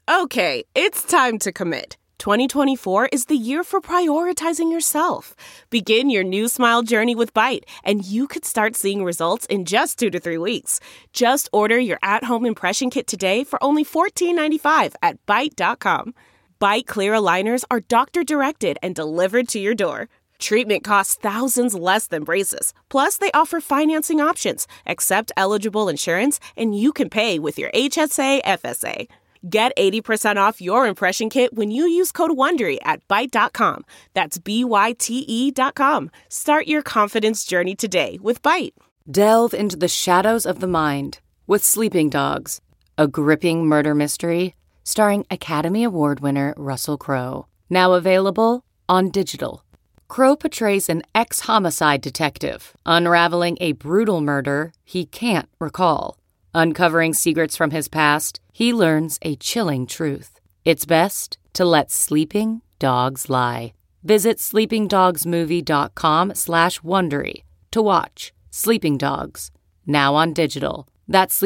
Okay, it's time to commit. 2024 is the year for prioritizing yourself. Begin your new smile journey with Byte, and you could start seeing results in just 2 to 3 weeks. Just order your at-home impression kit today for only $14.95 at Byte.com. Byte Clear aligners are doctor-directed and delivered to your door. Treatment costs thousands less than braces. Plus, they offer financing options, accept eligible insurance, and you can pay with your HSA, FSA. Get 80% off your impression kit when you use code WONDERY at Byte.com. That's BYTE.com. Start your confidence journey today with Byte. Delve into the shadows of the mind with Sleeping Dogs, a gripping murder mystery starring Academy Award winner Russell Crowe. Now available on digital. Crowe portrays an ex-homicide detective unraveling a brutal murder he can't recall. Uncovering secrets from his past, he learns a chilling truth. It's best to let sleeping dogs lie. Visit sleepingdogsmovie.com/Wondery to watch Sleeping Dogs, now on digital. That's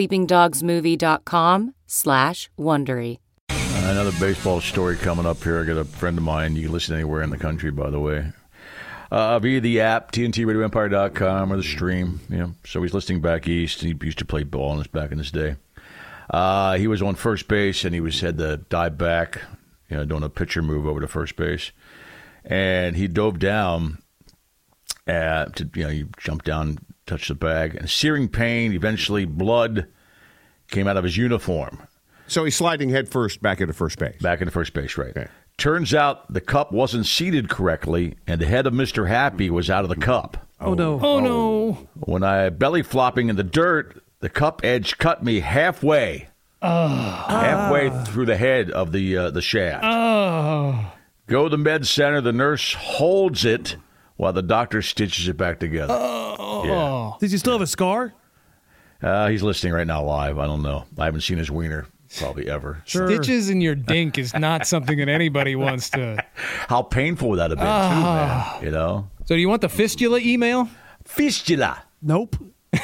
sleepingdogsmovie.com/Wondery. Another baseball story coming up here. I got a friend of mine. You can listen anywhere in the country, by the way. Via the app, TNTRadioEmpire.com, or the stream. So he's listening back east. He used to play ball back in his day. He was on first base, and he had to dive back, doing a pitcher move over to first base. And he dove down he jumped down, touched the bag, and searing pain, eventually blood came out of his uniform. So he's sliding head first back into first base. Back into first base, right. Okay. Turns out the cup wasn't seated correctly, and the head of Mr. Happy was out of the cup. Oh, no. Oh, no. When I belly flopping in the dirt, the cup edge cut me halfway. Halfway through the head of the shaft. Go to the med center. The nurse holds it while the doctor stitches it back together. Yeah. Does he still have a scar? He's listening right now live. I don't know. I haven't seen his wiener probably ever. Sure. Stitches in your dink is not something that anybody wants to. How painful would that have been, too, man? So do you want the fistula email? Fistula. Nope.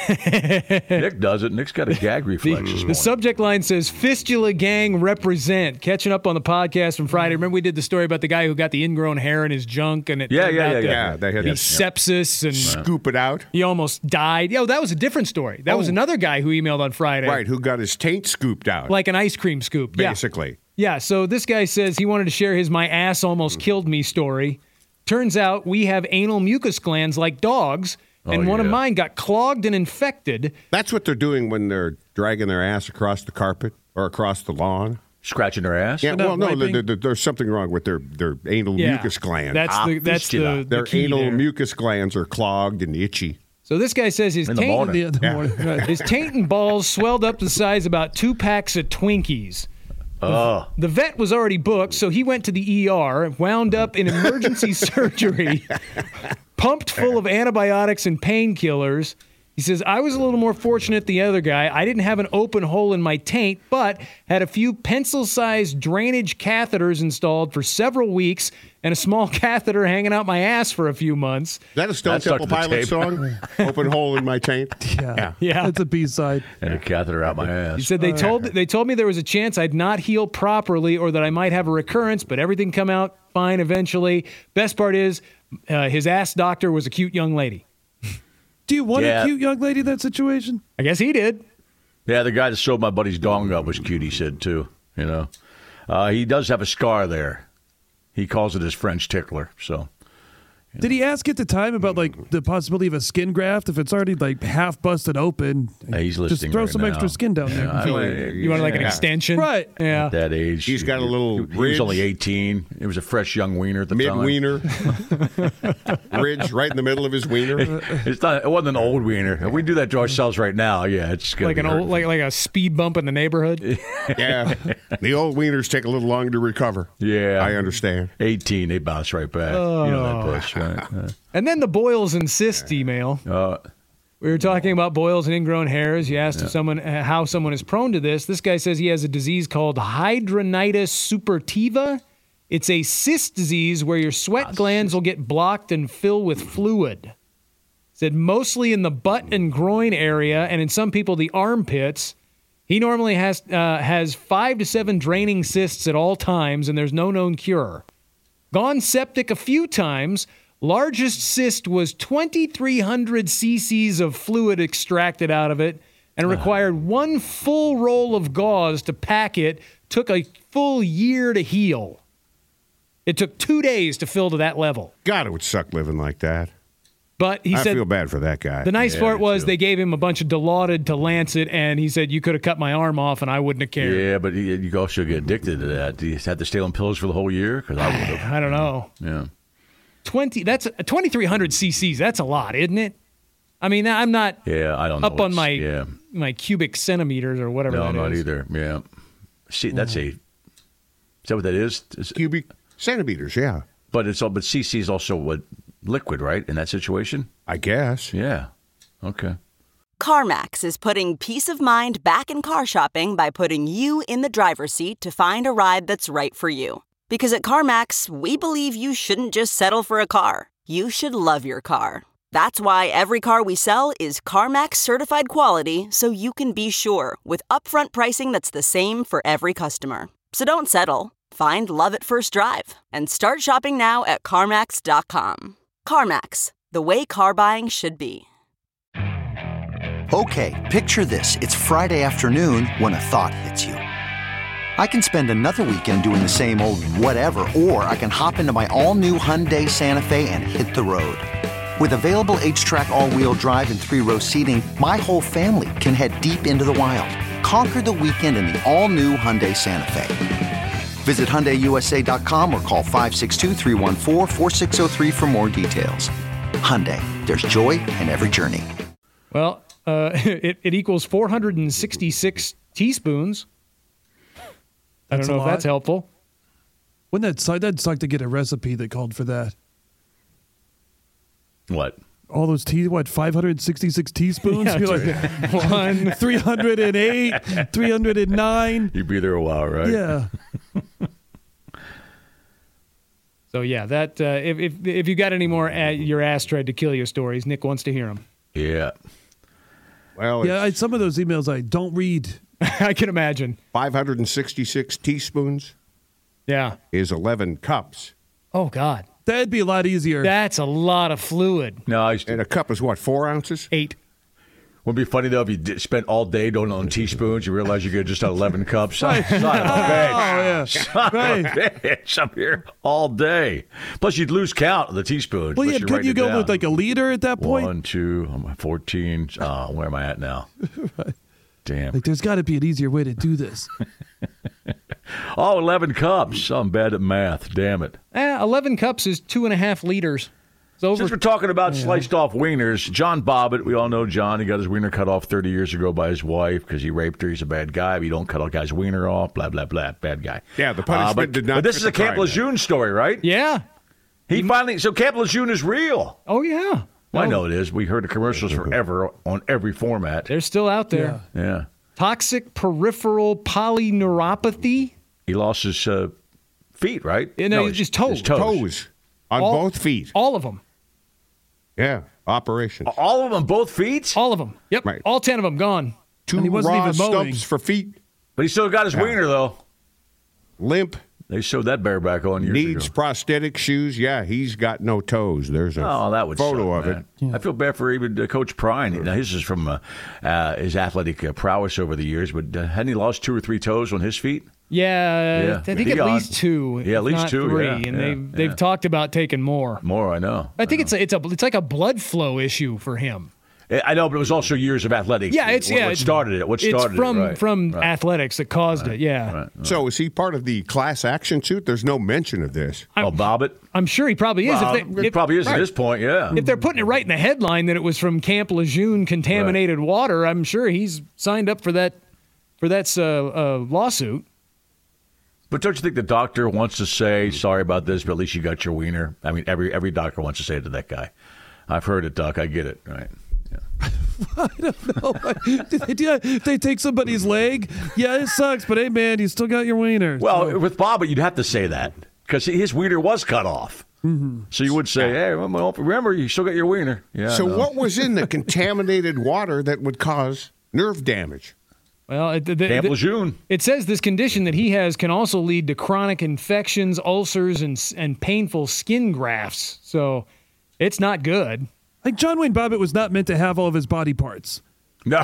Nick does it. Nick's got a gag reflex. The subject line says, Fistula Gang represent. Catching up on the podcast from Friday. Remember we did the story about the guy who got the ingrown hair in his junk and it Yeah. They had sepsis and scoop it out. He almost died. That was a different story. That was another guy who emailed on Friday. Right, who got his taint scooped out. Like an ice cream scoop. Basically. Yeah, so this guy says he wanted to share his "my ass almost killed me" story. Turns out we have anal mucus glands like dogs. And one of mine got clogged and infected. That's what they're doing when they're dragging their ass across the carpet or across the lawn. Scratching their ass? Yeah, well, no, there's something wrong with their anal mucus glands. That's their key anal there. mucus glands are clogged and itchy. So this guy says his taint his taint and balls swelled up to the size of about 2 packs of Twinkies. The vet was already booked, so he went to the ER, wound up in emergency surgery, pumped full of antibiotics and painkillers. He says, I was a little more fortunate than the other guy. I didn't have an open hole in my taint, but had a few pencil-sized drainage catheters installed for several weeks and a small catheter hanging out my ass for a few months. Is that a Stone Temple Pilots song? Open hole in my taint? Yeah. That's a B-side. And a catheter out my ass. He said they told me there was a chance I'd not heal properly or that I might have a recurrence, but everything come out fine eventually. Best part is his ass doctor was a cute young lady. Do you want a cute young lady in that situation? I guess he did. Yeah, the guy that sewed my buddy's dong up was cute, he said, too. He does have a scar there. He calls it his French tickler, so. Did he ask at the time about the possibility of a skin graft if it's already half busted open? He's listening. Just throw some extra skin down there. You want an extension? Right. Yeah. At that age. He's got a little ridge. He was only 18. It was a fresh young wiener at the time. Mid-wiener. Ridge right in the middle of his wiener. It wasn't an old wiener. If we do that to ourselves right now, it's gonna like like a speed bump in the neighborhood. Yeah. The old wieners take a little longer to recover. Yeah. I understand. 18, they bounce right back. You know that push, right? And then the boils and cysts email. We were talking about boils and ingrown hairs. You asked if how someone is prone to this. This guy says he has a disease called hidradenitis suppurativa. It's a cyst disease where your sweat glands will get blocked and fill with fluid. Said mostly in the butt and groin area, and in some people the armpits. He normally has 5 to 7 draining cysts at all times, and there's no known cure. Gone septic a few times. Largest cyst was 2,300 cc's of fluid extracted out of it, and required 1 full roll of gauze to pack it. Took a full year to heal. It took 2 days to fill to that level. God, it would suck living like that. But he said, I feel bad for that guy. The nice part was they gave him a bunch of Dilaudid to Lancet, and he said, you could have cut my arm off and I wouldn't have cared. Yeah, but you also get addicted to that. Do you have to stay on pills for the whole year? Because I would have. I don't know. Yeah. 2,300 cc's. That's a lot, isn't it? I mean, I'm not I don't know up on my cubic centimeters or whatever that is. No, not either. Yeah. See, is that what that is? Cubic centimeters, yeah. But cc is also what? Liquid, right, in that situation? I guess. Yeah. Okay. CarMax is putting peace of mind back in car shopping by putting you in the driver's seat to find a ride that's right for you. Because at CarMax, we believe you shouldn't just settle for a car. You should love your car. That's why every car we sell is CarMax certified quality, so you can be sure with upfront pricing that's the same for every customer. So don't settle. Find love at first drive and start shopping now at CarMax.com. CarMax, the way car buying should be. Okay, picture this. It's Friday afternoon when a thought hits you. I can spend another weekend doing the same old whatever, or I can hop into my all-new Hyundai Santa Fe and hit the road. With available H-Track all-wheel drive and 3-row seating, my whole family can head deep into the wild. Conquer the weekend in the all-new Hyundai Santa Fe. Visit HyundaiUSA.com or call 562-314-4603 for more details. Hyundai, there's joy in every journey. Well, it equals 466 teaspoons. I don't know if that's helpful. Wouldn't that'd suck to get a recipe that called for that? What? All those 566 teaspoons? Yeah, You're like, 308, 309. You'd be there a while, right? Yeah. So yeah, that if you got any more your ass tried to kill you stories, Nick wants to hear them. Yeah. Well, yeah, some of those emails I don't read. I can imagine. 566 teaspoons. Yeah. Is 11 cups. Oh God. That'd be a lot easier. That's a lot of fluid. No, and a cup is what, 4 ounces? 8. Wouldn't it be funny, though, if you spent all day doing it on teaspoons, you realize you get just 11 cups? Right. Son of a bitch. Oh, yeah. Son of a bitch. I'm here all day. Plus, you'd lose count of the teaspoons. Well, yeah, could you go with like a liter at that point? 1, 2, I'm at 14. Oh, where am I at now? Right. Damn. Like, there's got to be an easier way to do this. 11 cups. I'm bad at math. Damn it. 11 cups is 2.5 liters. Since we're talking about sliced off wieners, John Bobbitt, we all know John. He got his wiener cut off 30 years ago by his wife because he raped her. He's a bad guy. But you don't cut a guy's wiener off. Blah, blah, blah. Bad guy. Yeah, the punishment did not. But this is a Camp Lejeune story, right? Yeah. So Camp Lejeune is real. Oh, yeah. Well, I know it is. We heard the commercials forever on every format. They're still out there. Yeah. Toxic peripheral polyneuropathy. He lost his feet, right? His toes. His toes. On both feet. All of them. Yeah, operations. All of them, both feet? All of them. Yep. Right. All 10 of them gone. 2 he wasn't raw even mowing. stumps for feet. But he still got his wiener, though. Limp. They showed that bareback on years Needs ago. prosthetic shoes. Yeah, he's got no toes. There's a that would photo suck, of man. it. I feel bad for even Coach Prine. Now, his is from his athletic prowess over the years, but hadn't he lost 2 or 3 toes on his feet? Yeah, I think at least 2. Yeah, at least not 2. 3, yeah, and they've talked about taking more. More, I know. I think it's like a blood flow issue for him. I know, but it was also years of athletics. Yeah, what started it? It's from athletics that caused it. Yeah. Right. So is he part of the class action suit? There's no mention of this. Bobbitt? I'm sure he probably is. Well, it probably is at this point, yeah. If they're putting it right in the headline that it was from Camp Lejeune contaminated water, I'm sure he's signed up for that lawsuit. But don't you think the doctor wants to say, sorry about this, but at least you got your wiener? I mean, every doctor wants to say it to that guy. I've heard it, Doc. I get it. Right. Yeah. I don't know. They take somebody's leg. Yeah, it sucks, but hey, man, you still got your wiener. Well, with Bobbitt, you'd have to say that because his wiener was cut off. Mm-hmm. So you would say, hey, well, remember, you still got your wiener. Yeah. So what was in the contaminated water that would cause nerve damage? Well, Camp Lejeune. It says this condition that he has can also lead to chronic infections, ulcers, and painful skin grafts. So it's not good. Like John Wayne Bobbitt was not meant to have all of his body parts. No,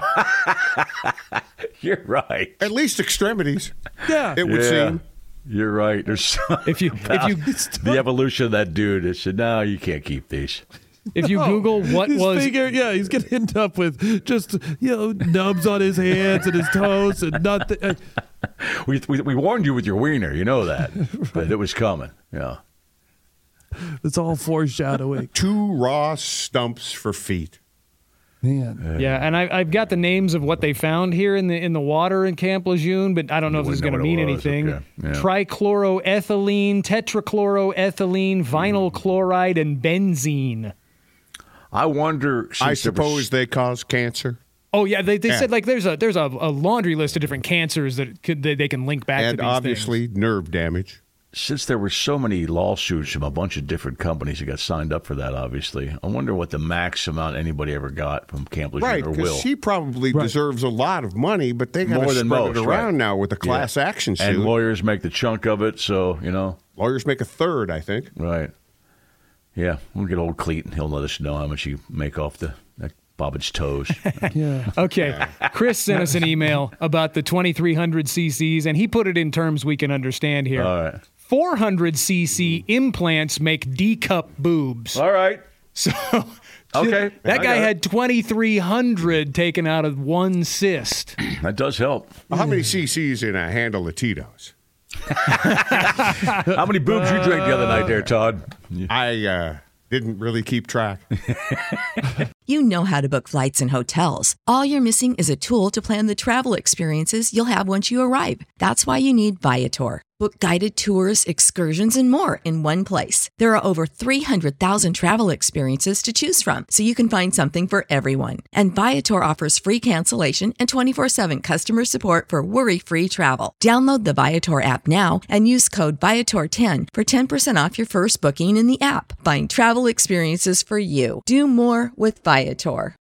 you're right. At least extremities. Yeah, it would seem. You're right. There's if you the evolution of that dude. It said, no, you can't keep these. If you Google what was... he's going to end up with just, nubs on his hands and his toes and nothing. We warned you with your wiener. You know that. But it was coming. Yeah. It's all foreshadowing. 2 raw stumps for feet. Man. Yeah, and I've got the names of what they found here in the water in Camp Lejeune, but I don't know if this is going to mean anything. Okay. Yeah. Trichloroethylene, tetrachloroethylene, vinyl chloride, and benzene. I wonder. I suppose they cause cancer. Oh yeah, they said like there's a laundry list of different cancers that they can link back to these obviously things. Nerve damage. Since there were so many lawsuits from a bunch of different companies that got signed up for that, obviously, I wonder what the max amount anybody ever got from Camp Lejeune right, or will. Because he probably deserves a lot of money, but they got to spread it around now with a class action suit. And lawyers make the chunk of it, so, Lawyers make a third, I think. Right. Yeah, we'll get old Cleet, and he'll let us know how much you make off that Bobbitt's toes. Yeah. Okay. Chris sent us an email about the 2300 cc's, and he put it in terms we can understand here. All right. 400 cc implants make D-cup boobs. All right. So okay. That guy had 2,300 taken out of one cyst. That does help. Well, how many cc's in a handle of Tito's? How many boobs you drank the other night there, Todd? I didn't really keep track. You know how to book flights and hotels. All you're missing is a tool to plan the travel experiences you'll have once you arrive. That's why you need Viator. Book guided tours, excursions, and more in one place. There are over 300,000 travel experiences to choose from, so you can find something for everyone. And Viator offers free cancellation and 24/7 customer support for worry-free travel. Download the Viator app now and use code Viator10 for 10% off your first booking in the app. Find travel experiences for you. Do more with Viator.